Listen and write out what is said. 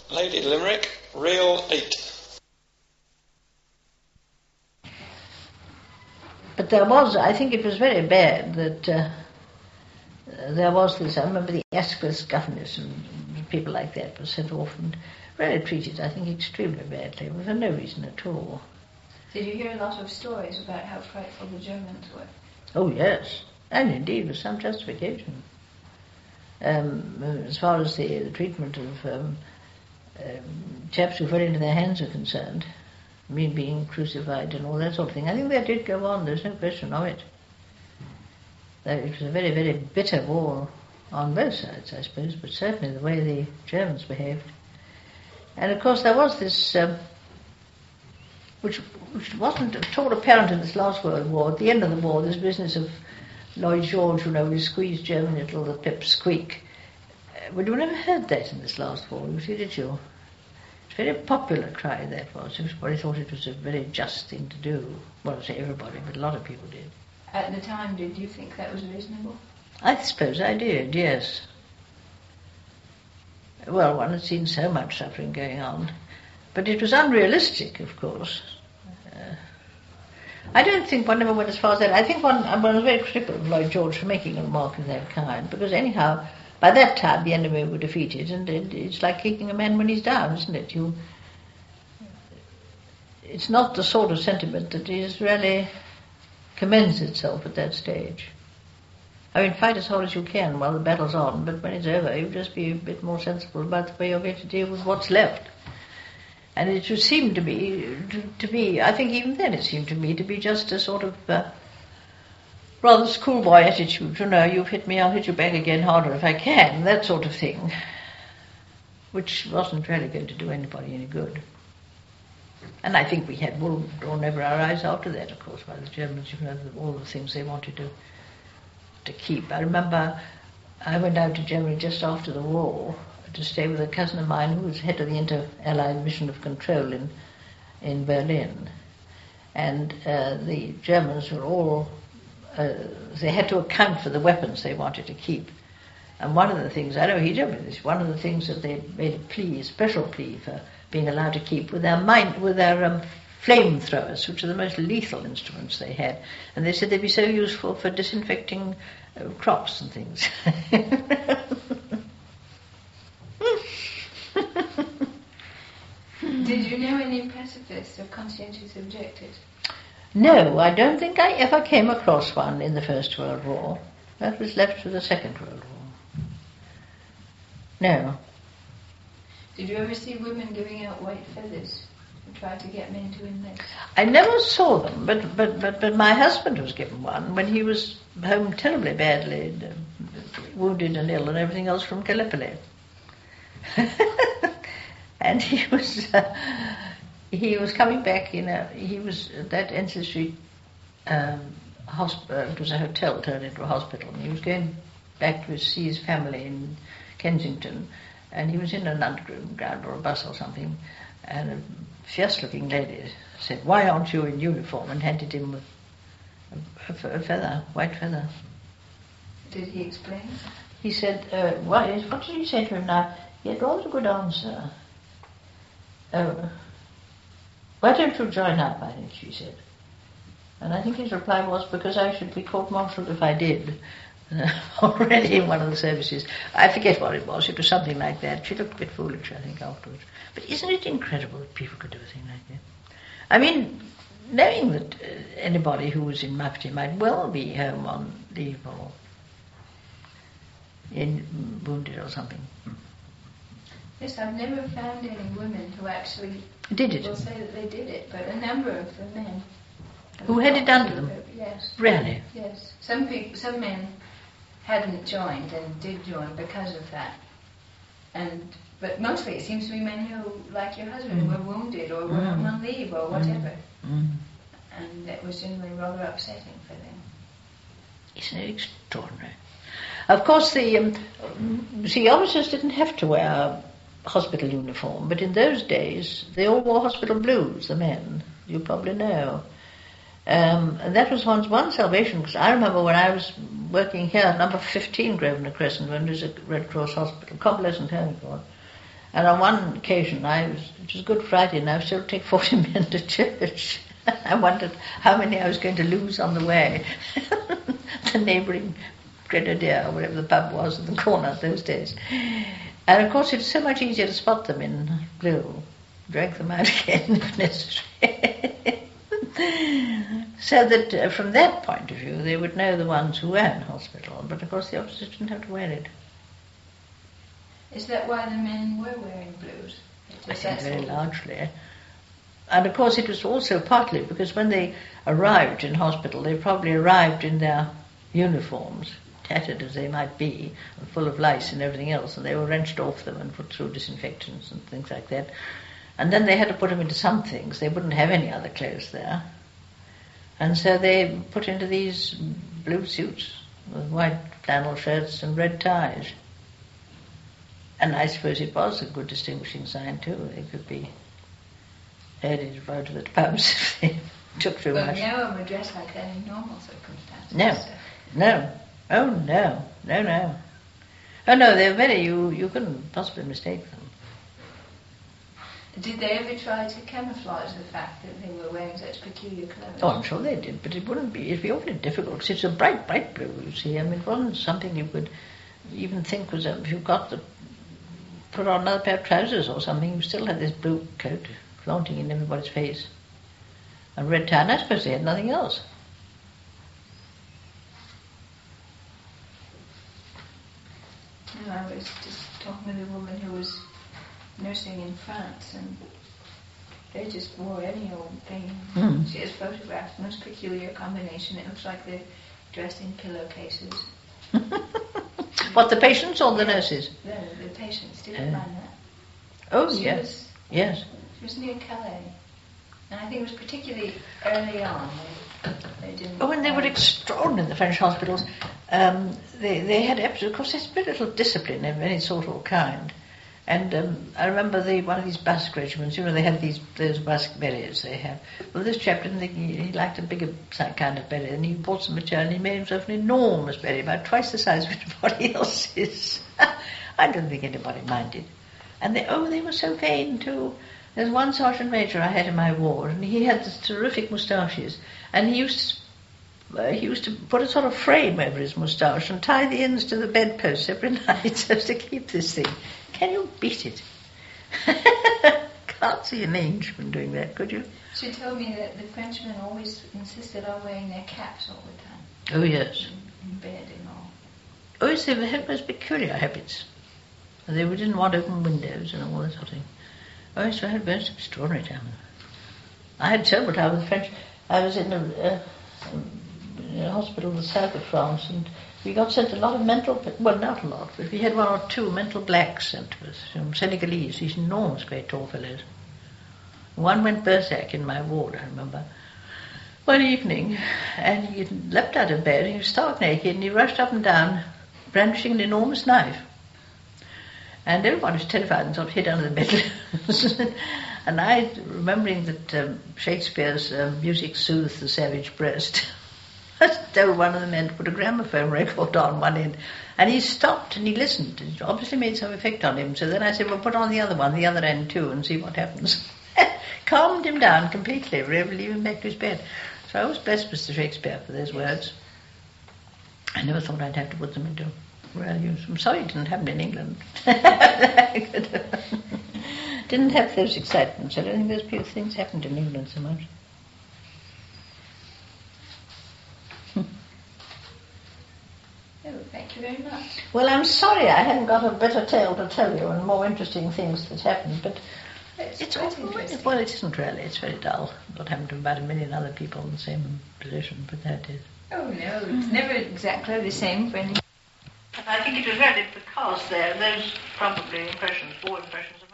Lady Limerick, Reel 8. But there was, I think it was very bad that there was this, I remember the Asquith governess and people like that were sent off and really treated, I think, extremely badly, for no reason at all. Did you hear a lot of stories about how frightful the Germans were? Oh, yes, and indeed with some justification. As far as the treatment of chaps who fell into their hands are concerned, being crucified and all that sort of thing, I think that did go on, there's no question of it. It was a very, very bitter war on both sides, I suppose, but certainly the way the Germans behaved. And of course there was this, which wasn't at all apparent in this last World War, at the end of the war, this business of Lloyd George, we squeezed Germany until the pips squeak. But you never heard that in this last war, did you? It's a very popular cry, that was. Everybody thought it was a very just thing to do. Well, I say everybody, but a lot of people did. At the time, did you think that was reasonable? I suppose I did, yes. Well, one had seen so much suffering going on. But it was unrealistic, of course. I don't think one ever went as far as that. I think one was very critical of Lloyd George for making a remark of that kind, because anyhow, by that time the enemy were defeated, and it's like kicking a man when he's down, isn't it? It's not the sort of sentiment that is really commends itself at that stage. I mean, fight as hard as you can while the battle's on, but when it's over, you just be a bit more sensible about the way you're going to deal with what's left. And it would seem to be, I think even then it seemed to me to be just a sort of rather schoolboy attitude, you've hit me, I'll hit you back again harder if I can, that sort of thing, which wasn't really going to do anybody any good. And I think we had wool drawn over our eyes after that, of course, by the Germans, all the things they wanted to keep. I remember I went out to Germany just after the war to stay with a cousin of mine who was head of the Inter-Allied Mission of Control in Berlin. And the Germans were all, they had to account for the weapons they wanted to keep. And one of the things, I know he told me this, one of the things that they made a special plea for being allowed to keep were their flamethrowers, which are the most lethal instruments they had. And they said they'd be so useful for disinfecting crops and things. Did you know any pacifists or conscientious objectors? No, I don't think I ever came across one in the First World War. That was left for the Second World War. No. Did you ever see women giving out white feathers and try to get men to enlist? I never saw them, but my husband was given one when he was home terribly badly, wounded and ill and everything else from Gallipoli. And he was coming back, he was at that Ensign Street hospital, it was a hotel turned into a hospital, and he was going back to see his family in Kensington, and he was in an underground or a bus or something, and a fierce-looking lady said, "Why aren't you in uniform?" and handed him a feather, white feather. Did he explain? He said, what did he say to him now? He had rather a good answer. Why don't you join up, I think she said. And I think his reply was, because I should be court-martialed if I did. Already in one of the services. I forget what it was. It was something like that. She looked a bit foolish, I think, afterwards. But isn't it incredible that people could do a thing like that? I mean, knowing that anybody who was in Mufti might well be home on leave or wounded or something. Yes, I've never found any women who actually did it. Will say that they did it, but a number of the men who had it done to them. Yes. Really? Yes. Some men hadn't joined and did join because of that. But mostly it seems to be men who, like your husband, were wounded or were on leave or whatever. And that was generally rather upsetting for them. Isn't it extraordinary? Of course, the officers didn't have to wear hospital uniform, but in those days they all wore hospital blues, the men, you probably know. And that was one salvation, because I remember when I was working here, number 15 Grosvenor Crescent, when there was a Red Cross hospital, convalescent home, And on one occasion, it was Good Friday, and I was still to take 40 men to church. I wondered how many I was going to lose on the way. The neighbouring Grenadier, or whatever the pub was in the corner those days. And of course, it's so much easier to spot them in blue. Drag them out again if necessary. So that from that point of view, they would know the ones who were in hospital. But of course, the officers didn't have to wear it. Is that why the men were wearing blues? I think very largely. And of course, it was also partly because when they arrived in hospital, they probably arrived in their uniforms, tattered as they might be, and full of lice and everything else, and they were wrenched off them and put through disinfectants and things like that. And then they had to put them into some things. They wouldn't have any other clothes there. And so they put into these blue suits with white flannel shirts and red ties. And I suppose it was a good distinguishing sign too. They could be herded about to the pubs if they took too much. But no one would dress like that in normal circumstances. No. Oh no. Oh no, they're very, you couldn't possibly mistake them. Did they ever try to camouflage the fact that they were wearing such peculiar clothes? Oh, I'm sure they did, but it'd be awfully difficult, because it's a bright, bright blue, you see. I mean, it wasn't something you could even think was, if you put on another pair of trousers or something, you still had this blue coat flaunting in everybody's face. And red tie, and I suppose they had nothing else. No, I was just talking with a woman who was nursing in France, and they just wore any old thing. She has photographed the most peculiar combination. It looks like they're dressed in pillowcases. What, the patients or the nurses? The patients. Did you find that? Oh, Yes. Yes. She was near Calais. And I think it was particularly early on. They didn't. Oh, and they were extraordinary, the French hospitals. They had absolutely, of course, there's very little discipline of any sort or kind. And I remember one of these Basque regiments, they had those Basque berets they have. Well, this chap didn't think he liked a bigger kind of beret, and he bought some material and he made himself an enormous beret, about twice the size of anybody else's. I don't think anybody minded. And they were so vain too. There's one sergeant major I had in my ward, and he had these terrific moustaches, and he used to put a sort of frame over his moustache and tie the ends to the bedposts every night so as to keep this thing. Can you beat it? Can't see an Englishman doing that, could you? She told me that the Frenchmen always insisted on wearing their caps all the time. Oh, yes. In bed and all. Oh, yes, they had most peculiar habits. They didn't want open windows and all that sort of thing. Oh, yes, I had most extraordinary time. I had several times with the French. I was in a hospital in the south of France, and we got sent a lot of well, not a lot, but we had one or two mental blacks sent to us, Senegalese, these enormous, great tall fellows. One went berserk in my ward, I remember, one evening, and he leapt out of bed, and he was stark naked, and he rushed up and down, brandishing an enormous knife. And everyone was terrified and sort of hid under the bed. And I, remembering that Shakespeare's music soothes the savage breast, I told one of the men to put a gramophone record on one end. And he stopped and he listened. It obviously made some effect on him. So then I said, well, put on the other one, the other end too, and see what happens. Calmed him down completely, were able to leave him back to his bed. So I was blessed, Mr. Shakespeare, for those words. I never thought I'd have to put them into real use. I'm sorry it didn't happen in England. Didn't have those excitements. I don't think those things happened in England so much. Oh, thank you very much. Well, I'm sorry I hadn't got a better tale to tell you and more interesting things that happened, but it's quite interesting. Well, it isn't really. It's very dull. What happened to about 1 million other people in the same position, but that is. Oh, no, it's never exactly the same for any. And I think it was really because those probably war impressions